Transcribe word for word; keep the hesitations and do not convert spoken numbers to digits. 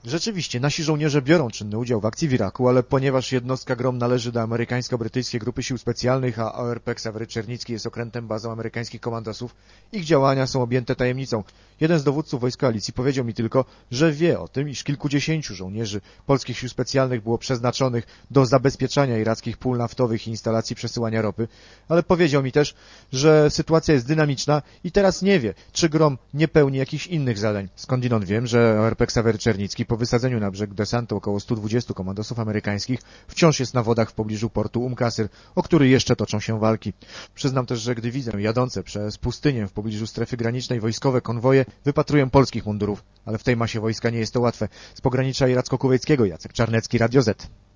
Rzeczywiście, nasi żołnierze biorą czynny udział w akcji w Iraku, ale ponieważ jednostka GROM należy do amerykańsko-brytyjskiej grupy sił specjalnych, a O R P Ksawery Czernicki jest okrętem bazą amerykańskich komandosów, ich działania są objęte tajemnicą. Jeden z dowódców wojsk koalicji powiedział mi tylko, że wie o tym, iż kilkudziesięciu żołnierzy polskich sił specjalnych było przeznaczonych do zabezpieczania irackich pól naftowych i instalacji przesyłania ropy, ale powiedział mi też, że sytuacja jest dynamiczna i teraz nie wie, czy GROM nie pełni jakichś innych zadań. Skądinąd wiem, że O R P Ksawery Czernicki po wysadzeniu na brzeg desantu około stu dwudziestu komandosów amerykańskich wciąż jest na wodach w pobliżu portu Umm Qasr, o który jeszcze toczą się walki. Przyznam też, że gdy widzę jadące przez pustynię w pobliżu strefy granicznej wojskowe konwoje, wypatruję polskich mundurów, ale w tej masie wojska nie jest to łatwe. Z pogranicza iracko-kuwejskiego Jacek Czarnecki, Radio Z.